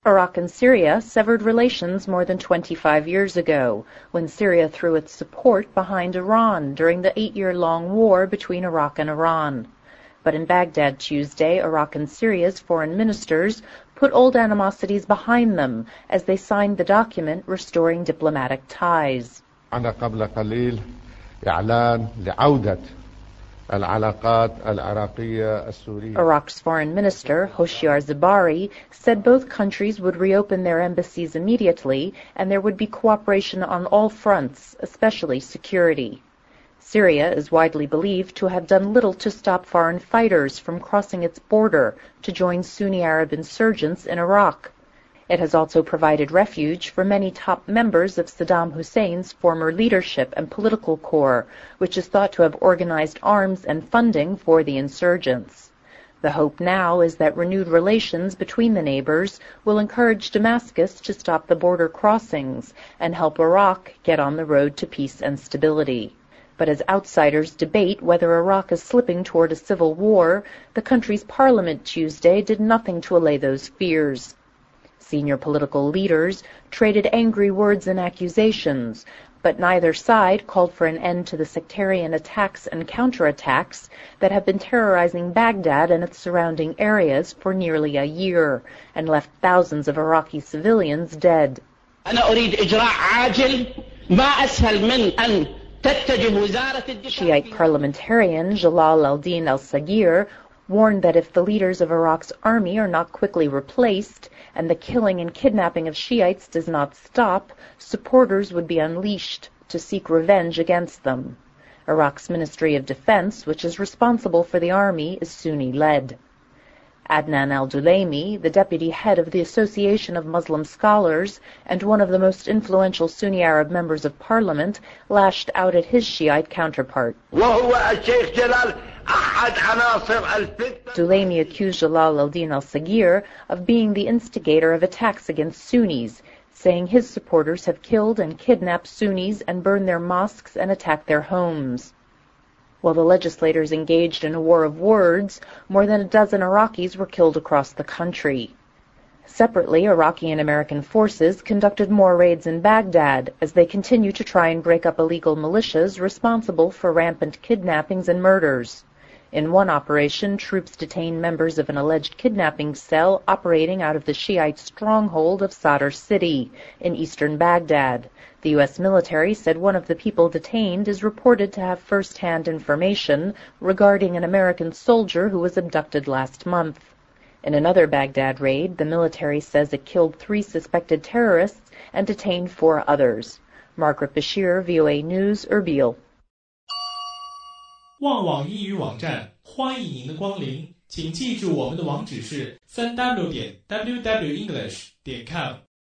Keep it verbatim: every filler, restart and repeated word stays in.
Iraq and Syria severed relations more than twenty-five years ago, when Syria threw its support behind Iran during the eight-year-long war between Iraq and Iran. But in Baghdad Tuesday, Iraq and Syria's foreign ministers put old animosities behind them as they signed the document restoring diplomatic ties. قبل قليل إعلان لعودة العلاقات العراقية السورية. Iraq's foreign minister, Hoshyar Zebari, said both countries would reopen their embassies immediately and there would be cooperation on all fronts, especially security. Syria is widely believed to have done little to stop foreign fighters from crossing its border to join Sunni Arab insurgents in Iraq. It has also provided refuge for many top members of Saddam Hussein's former leadership and political corps, which is thought to have organized arms and funding for the insurgents. The hope now is that renewed relations between the neighbors will encourage Damascus to stop the border crossings and help Iraq get on the road to peace and stability. But as outsiders debate whether Iraq is slipping toward a civil war, the country's parliament Tuesday did nothing to allay those fears. Senior political leaders traded angry words and accusations, but neither side called for an end to the sectarian attacks and counterattacks that have been terrorizing Baghdad and its surrounding areas for nearly a year and left thousands of Iraqi civilians dead. Shiite parliamentarian Jalal al-Din al-Sagir warned that if the leaders of Iraq's army are not quickly replaced and the killing and kidnapping of Shiites does not stop, supporters would be unleashed to seek revenge against them. Iraq's Ministry of Defense, which is responsible for the army, is Sunni-led. Adnan al-Dulaimi, the deputy head of the Association of Muslim Scholars and one of the most influential Sunni Arab members of parliament, lashed out at his Shiite counterpart. Dulaimi accused Jalal al-Din al-Sagir of being the instigator of attacks against Sunnis, saying his supporters have killed and kidnapped Sunnis and burned their mosques and attacked their homes. While the legislators engaged in a war of words, more than a dozen Iraqis were killed across the country. Separately, Iraqi and American forces conducted more raids in Baghdad as they continue to try and break up illegal militias responsible for rampant kidnappings and murders. In one operation, troops detained members of an alleged kidnapping cell operating out of the Shiite stronghold of Sadr City in eastern Baghdad. The U S military said one of the people detained is reported to have first-hand information regarding an American soldier who was abducted last month. In another Baghdad raid, the military says it killed three suspected terrorists and detained four others. Margaret Bashir, V O A News, Erbil. 旺网英语网站，欢迎您的光临，请记住我们的网址是 三 w 点 w w english 点 com。